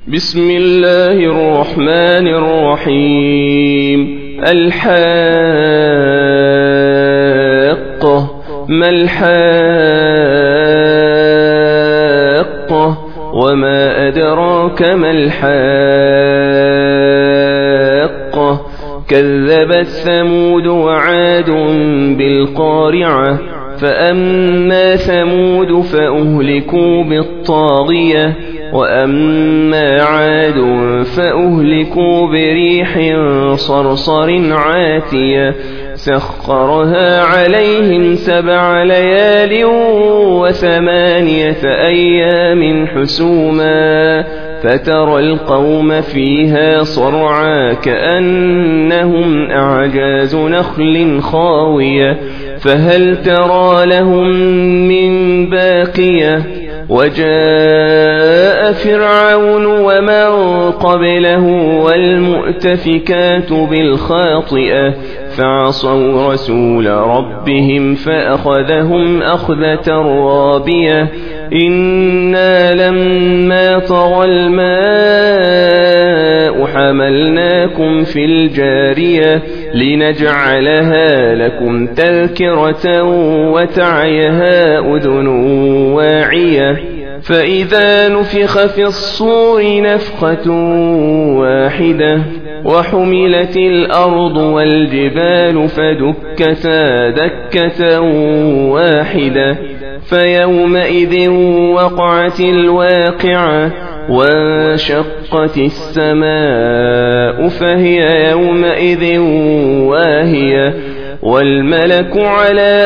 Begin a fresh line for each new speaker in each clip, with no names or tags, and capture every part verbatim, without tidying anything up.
بسم الله الرحمن الرحيم. الحاقة. ما الحاقة وما أدراك ما الحاقة. كذبت ثمود وعاد بالقارعة. فأما ثمود فأهلكوا بالطاغية وأما عاد فأهلكوا بريح صرصر عاتية سخرها عليهم سبع ليال وثمانية أيام حسوما فترى القوم فيها صرعا كأنهم أعجاز نخل خاوية فهل ترى لهم من باقية. وجاء فرعون ومن قبله والمؤتفكات بالخاطئة فعصوا رسول ربهم فأخذهم أخذة رابية. إنا لما طغى الماء حملناكم في الجارية لنجعلها لكم تذكرة وتعيها أذن واعية. فإذا نفخ في الصور نفخة واحدة وحملت الأرض والجبال فدكتا دكة واحدة فيومئذ وقعت الواقعة وانشقت السماء فهي يومئذ واهية والملك على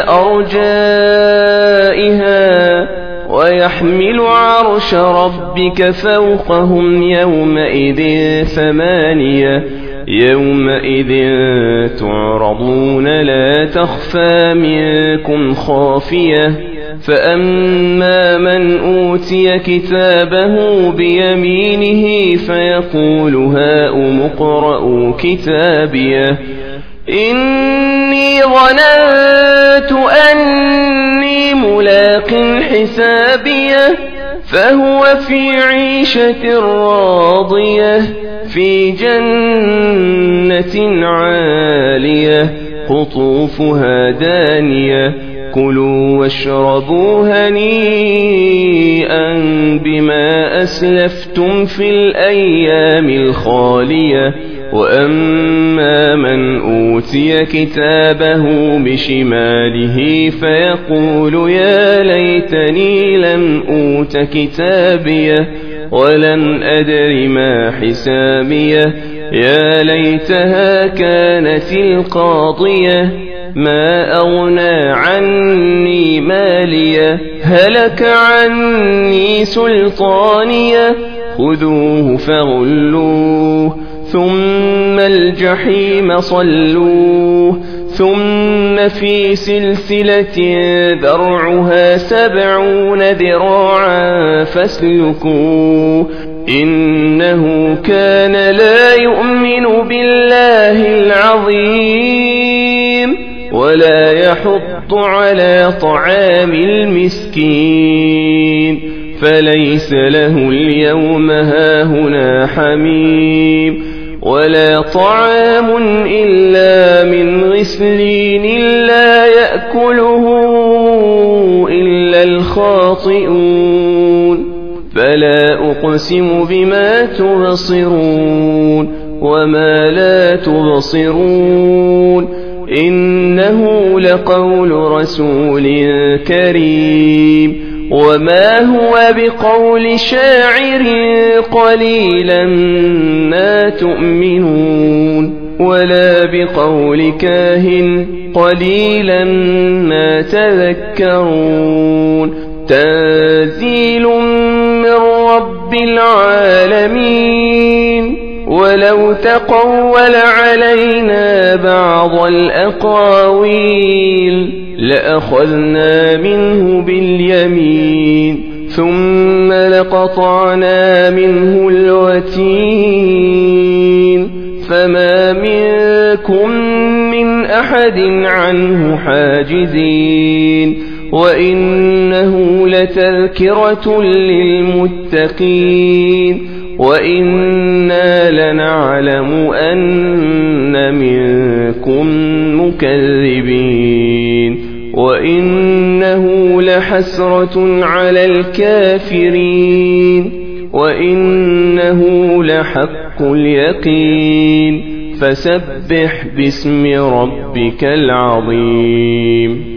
أرجائها ويحمل عرش ربك فوقهم يومئذ ثمانية. يومئذ تعرضون لا تخفى منكم خافية. فأما من أوتي كتابه بيمينه فيقول هاؤم اقرءوا كتابيه إني ظننت أني ملاق حسابيه فهو في عيشة راضية في جنة عالية قطوفها دانية كلوا واشربوا هنيئا بما أسلفتم في الأيام الخالية. وأما من أوتي كتابه بشماله فيقول يا ليتني لم أوت كتابيه ولم أدر ما حسابيه يا ليتها كانت القاضية ما أغنى عني ماليه هلك عني سلطانيه خذوه فغلوه ثم الجحيم صلوه ثم في سلسلة ذرعها سبعون ذراعا فاسلكوه إنه كان لا يؤمن بالله العظيم ولا يحض على طعام المسكين فليس له اليوم هاهنا حميم ولا طعام إلا من غسلين لا يأكله إلا الخاطئون. فلا أقسم بما تبصرون وما لا تبصرون إنه لقول رسول كريم وما هو بقول شاعر قليلا ما تؤمنون ولا بقول كاهن قليلا ما تذكرون. تنزيل من رب العالمين ولو تقول علينا بعض الأقاويل لأخذنا منه باليمين ثم لقطعنا منه الوتين فما منكم من أحد عنه حاجزين وإنه لتذكرة للمتقين وإنا لنعلم أن منكم مكذبين وإنه لحسرة على الكافرين وإنه لحق اليقين فسبح باسم ربك العظيم